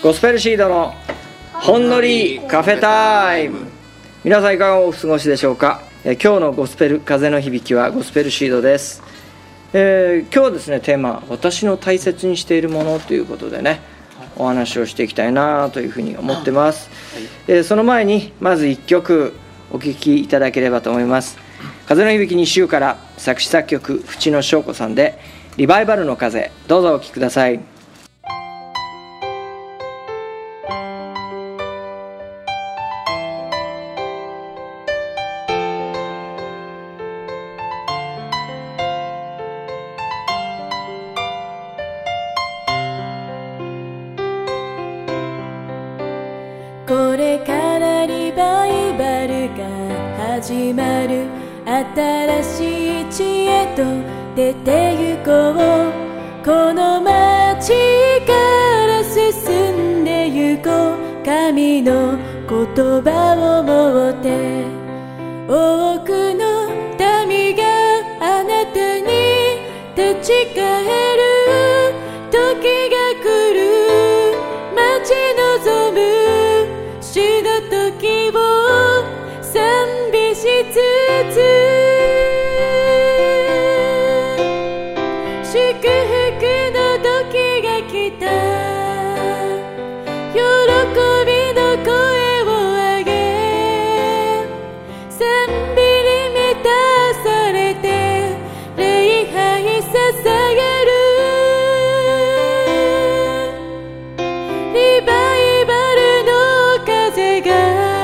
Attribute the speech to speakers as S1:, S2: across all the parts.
S1: ゴスペルシードのほんのりカフェタイム。皆さんいかがお過ごしでしょうか。今日のゴスペル風の響きはゴスペルシードです。今日はですね、テーマ私の大切にしているものということでね、お話をしていきたいなというふうに思ってます。その前にまず1曲お聴きいただければと思います。風の響き2週から作詞作曲淵野翔子さんでリバイバルの風、どうぞお聴きください。
S2: これからリバイバルが始まる。新しい地へと出て行こう。この街から進んで行こう。神の言葉を持って多くの民があなたに立ち返る時が来る。待ち望む死の時を賛美しつつ祝福の時が来た。喜びの声を上げ賛美に満たされて礼拝捧げる。リバイバルの風が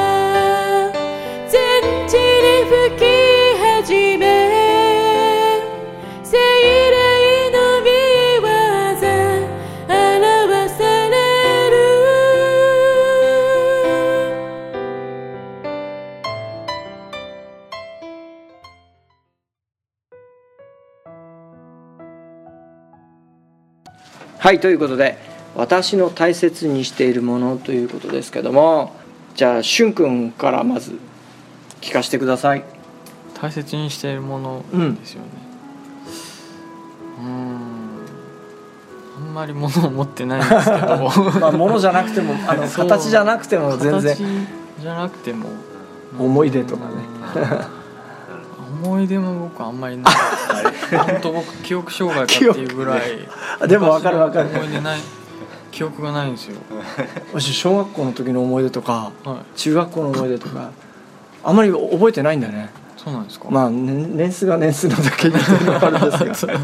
S2: 全地に吹き始め、聖霊の御業表される。
S1: はい、ということで私の大切にしているものということですけども、じゃあしゅんくんからまず聞かせてください。
S3: 大切にしているものですよね。あんまり物を持ってないんですけど
S1: まあ物じゃなくても形じゃなくても全然、
S3: 形じゃなくても
S1: 思い出とかね
S3: 思い出も僕あんまりない本当僕記憶障害かっていうぐらい
S1: でも分かる分かる。
S3: 思い出ない記憶がないんですよ。
S1: 私小学校の時の思い出とか、
S3: はい、
S1: 中学校の思い出とかあんまり覚えてないんだよね。
S3: そうなんですか。
S1: まあ年数が年数のだけにっていうのがあるんですが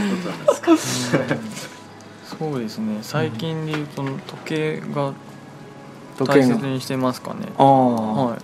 S3: そうですね、最近でいうと時計が大切にしてますかね。はい、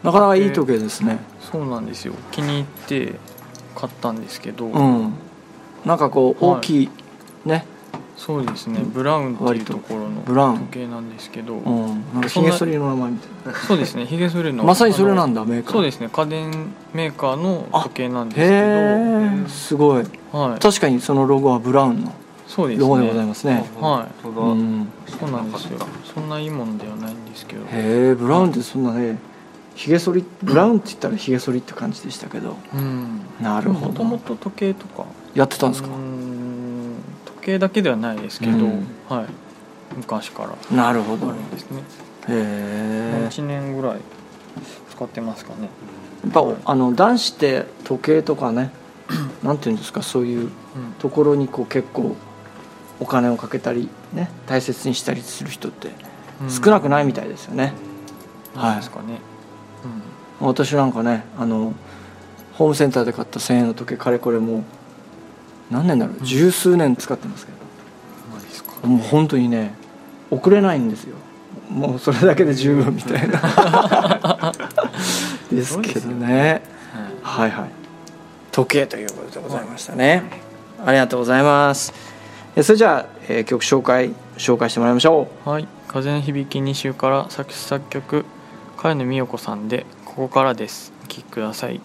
S1: なかなかいい時計ですね。
S3: そうなんですよ、気に入って買ったんですけど、
S1: なんかこう大きい、ね。
S3: そうですね、ブラウンっていうところの時計なんですけど、
S1: なんかヒゲ剃りの名前みたいな。
S3: そうですね、ヒゲ剃りの
S1: まさにそれなんだ、メーカー。
S3: そうですね、家電メーカーの時計なんですけど。
S1: へえ、すごい、はい、確かにそのロゴはブラウンのロゴでございますね。
S3: はい、そうなんですよ。そんないいものではないんですけど。
S1: へえ、ブラウンってそんなね、ヒゲ剃り、ブラウンって言ったらヒゲ剃りって感じでしたけど、なるほど。
S3: もともと時計とか
S1: やってたんですか。
S3: 時計だけではないですけど、はい、昔から
S1: なるほど
S3: あるんですね。
S1: へえ、
S3: 1年ぐらい使ってますかね。
S1: やっぱ男子って時計とかねなんていうんですか、そういうところにこう結構お金をかけたりね、大切にしたりする人って少なくないみたいですよね。
S3: はいですかね。
S1: 私なんかね、ホームセンターで買った1000円の時計、かれこれもう何年だろう、十数年使ってますけど、もう本当にね遅れないんですよ。もうそれだけで十分みたいなですけどね。はいはい、時計ということでございましたね。ありがとうございます。それじゃあ、曲紹介してもらいましょ
S3: う。はい、風の響き2週から作詞作曲茅野美代子さんでここからです。お聴きください。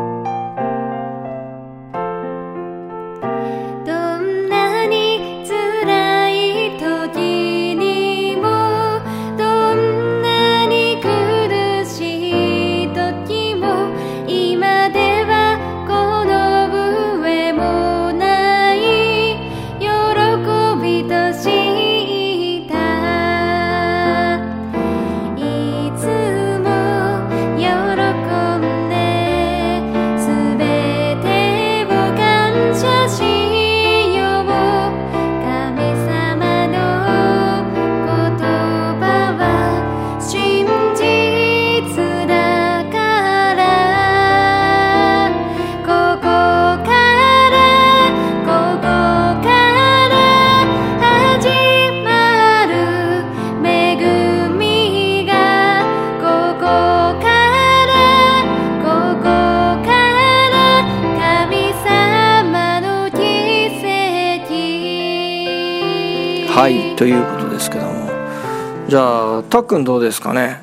S2: どんなに辛
S1: はいということですけども、じゃあたっくんどうですかね。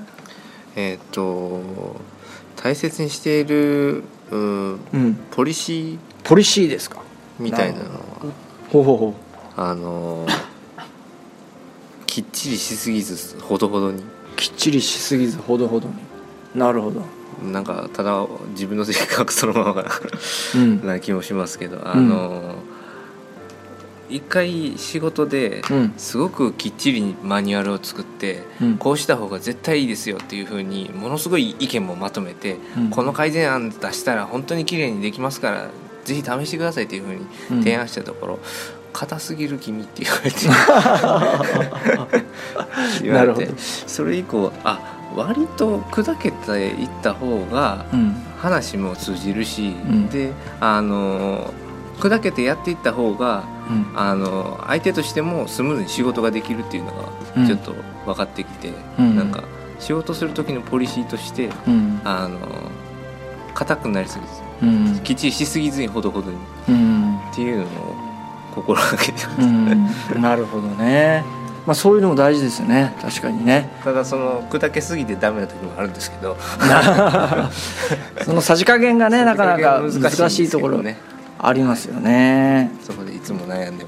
S4: 大切にしているポリシ
S1: ーですか
S4: みたいなのは
S1: ほう
S4: きっちりしすぎずほどほどに。
S1: きっちりしすぎずほどほどに。なるほど。
S4: なんかただ自分の性格そのままな気もしますけど、一回仕事ですごくきっちりマニュアルを作って、こうした方が絶対いいですよっていう風にものすごい意見もまとめて、この改善案出したら本当に綺麗にできますからぜひ試してくださいっていう風に提案したところ、硬すぎる君って言われて
S1: なるほど。
S4: それ以降割と砕けていった方が話も通じるし、で砕けてやっていった方が相手としてもスムーズに仕事ができるっていうのがちょっと分かってきて、なんか仕事する時のポリシーとして硬くなりすぎず、きっちりしすぎずにほどほどにっていうのを心がけてます。
S1: なるほどね。そういうのも大事ですよね。確かにね。
S4: ただその砕けすぎてダメな時もあるんですけど
S1: そのさじ加減がねなかなか難しいところありますよね。
S4: そこでいつも悩んでます。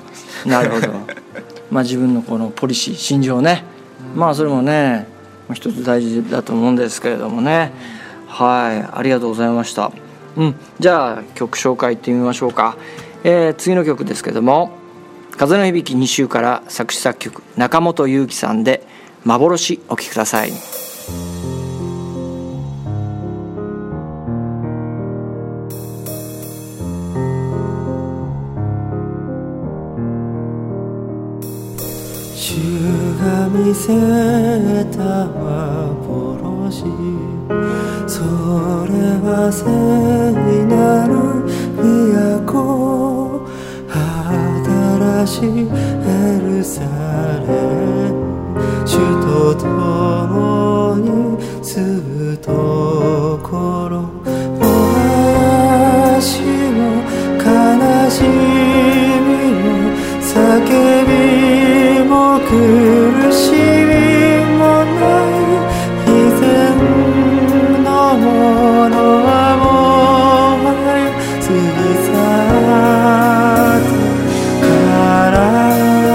S1: なるほど。自分のこのポリシー信条ね、それもね一つ大事だと思うんですけれどもね。はい、ありがとうございました。じゃあ曲紹介いってみましょうか。次の曲ですけども、風の響き2週から作詞作曲中本裕樹さんで幻お聴きください。
S5: 主が見せた幻、それは聖なる都、新しいエルサレム、主と共に住むところ、私も悲しみも叫びも苦しみもない以前のものはもはや過ぎ去ったから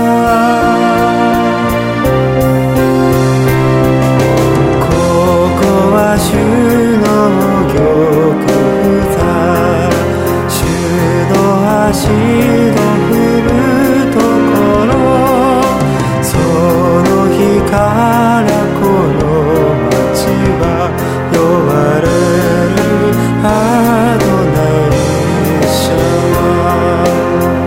S5: ここは主の玉座、主の足の踏むところ、その日からこの街は呼ばれるアドナイシャ。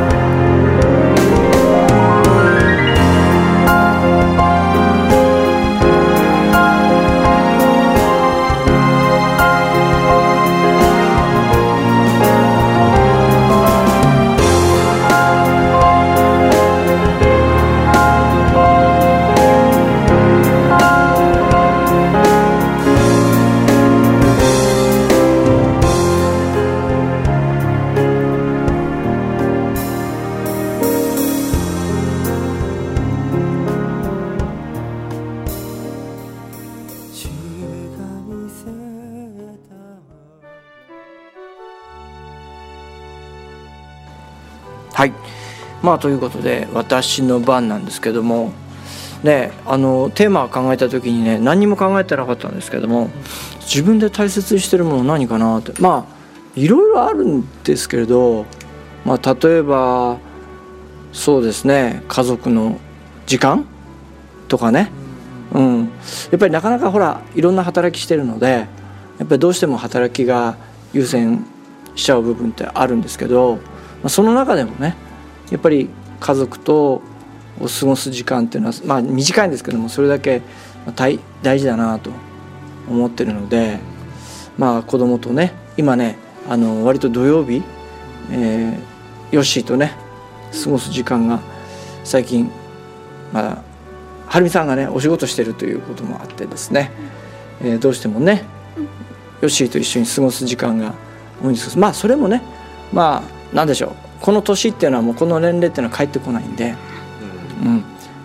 S1: はい、ということで私の番なんですけどもね、テーマを考えた時にね何にも考えてなかったんですけども、自分で大切にしてるもの何かなっていろいろあるんですけれど、例えばそうですね、家族の時間とかね、やっぱりなかなかいろんな働きしてるので、やっぱりどうしても働きが優先しちゃう部分ってあるんですけど、その中でもねやっぱり家族と過ごす時間っていうのは短いんですけども、それだけ大事だなと思ってるので、子供とね今ね割と土曜日、ヨッシーとね過ごす時間が最近はるみさんがねお仕事してるということもあってですね、どうしてもねヨッシーと一緒に過ごす時間が多いんですけど、それもねなんでしょう、この年っていうのはもうこの年齢っていうのは帰ってこないんで、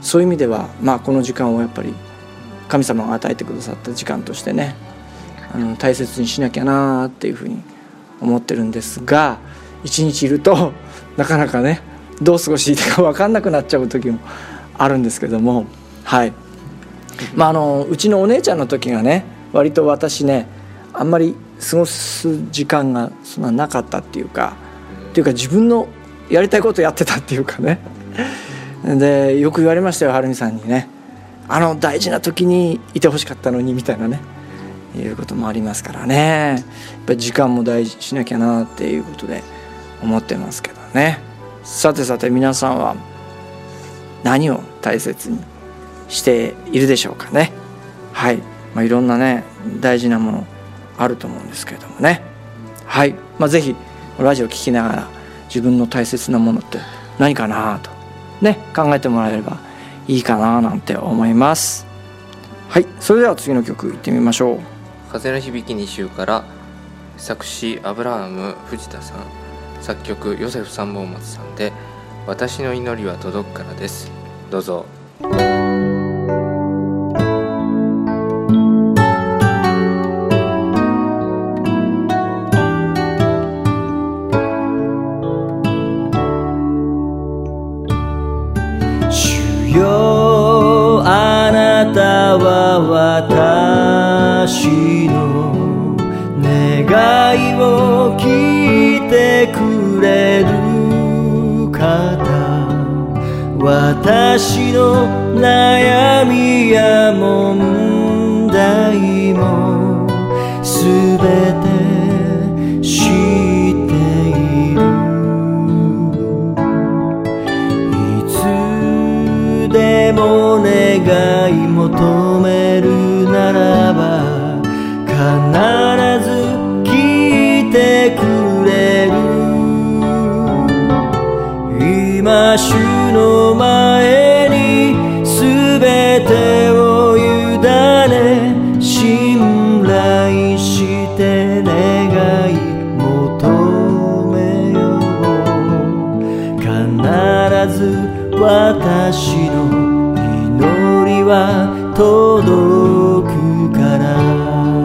S1: そういう意味では、この時間をやっぱり神様が与えてくださった時間としてね、大切にしなきゃなっていうふうに思ってるんですが、一日いるとなかなかねどう過ごしていいか分かんなくなっちゃう時もあるんですけども、はい。うちのお姉ちゃんの時がね、割と私ねあんまり過ごす時間がそんななかったっていうか自分のやりたいことやってたっていうかねで、よく言われましたよ、はるみさんにね、大事な時にいてほしかったのにみたいなね、いうこともありますからね。やっぱり時間も大事にしなきゃなっていうことで思ってますけどね。さて皆さんは何を大切にしているでしょうかね。はい、いろんなね大事なものあると思うんですけれどもね。はい、ぜひラジオ聞きながら自分の大切なものって何かなとね考えてもらえればいいかななんて思います。はい、それでは次の曲いってみましょう。
S4: 風の響き2週から作詞アブラハム藤田さん、作曲ヨセフ三本松さんで私の祈りは届くからです。どうぞ。
S5: 主よあなたは私の願いを聞いてくれる方、私の悩みや問題もすべて知っている。いつでも願い求めるならば必ず聞いてくれる。今主の前にすべてを委ね信頼して願い求めよう。必ず私の祈りは届くから。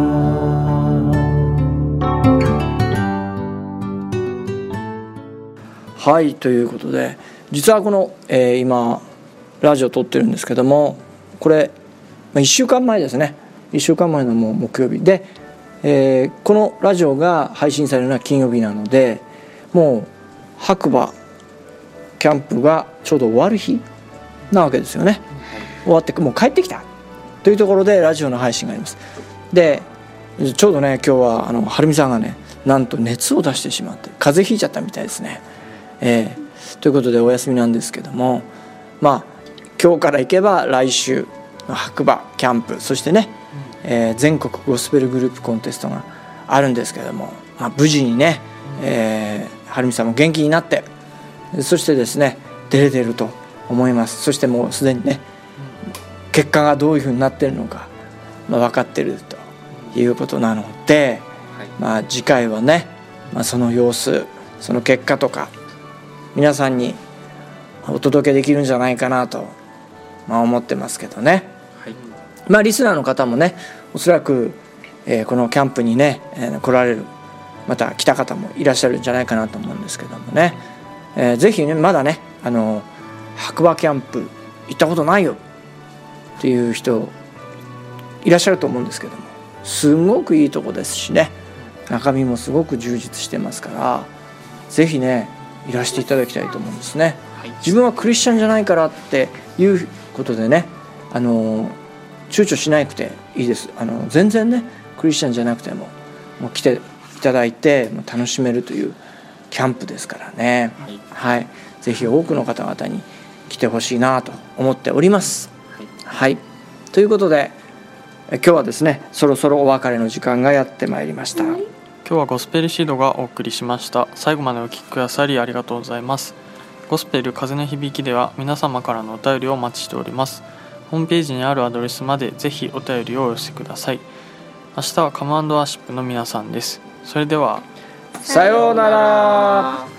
S1: はい、ということで実はこの、今ラジオ撮ってるんですけども、これ、1週間前ですね。1週間前のもう木曜日で、このラジオが配信されるのは金曜日なので、もう白馬キャンプがちょうど終わる日なわけですよね。終わってもう帰ってきたというところでラジオの配信があります。でちょうどね今日ははるみさんがねなんと熱を出してしまって風邪ひいちゃったみたいですね。ということでお休みなんですけども、今日から行けば来週の白馬キャンプ、そしてね、全国ゴスペルグループコンテストがあるんですけども、無事にね、はるみさんも元気になって、そしてですね出れてると思います。そしてもうすでにね結果がどういうふうになっているのか、分かっているということなので、次回はね、その様子その結果とか皆さんにお届けできるんじゃないかなと、思ってますけどね。リスナーの方もねおそらく、このキャンプにね、来られる、また来た方もいらっしゃるんじゃないかなと思うんですけどもね、ぜひねまだね白馬キャンプ行ったことないよっていう人いらっしゃると思うんですけども、すごくいいとこですしね、中身もすごく充実してますから、ぜひねいらしていただきたいと思うんですね。自分はクリスチャンじゃないからっていうことでね躊躇しなくていいです。全然ねクリスチャンじゃなくても来ていただいて楽しめるというキャンプですからね。はい、ぜひ多くの方々に来てほしいなと思っております。はい、ということで今日はですねそろそろお別れの時間がやってまいりました。
S3: 今日はゴスペルシードがお送りしました。最後までお聞きくださりありがとうございます。ゴスペル風の響きでは皆様からのお便りをお待ちしております。ホームページにあるアドレスまでぜひお便りをお寄せください。明日はカム&ワーシップの皆さんです。それでは
S1: さようなら。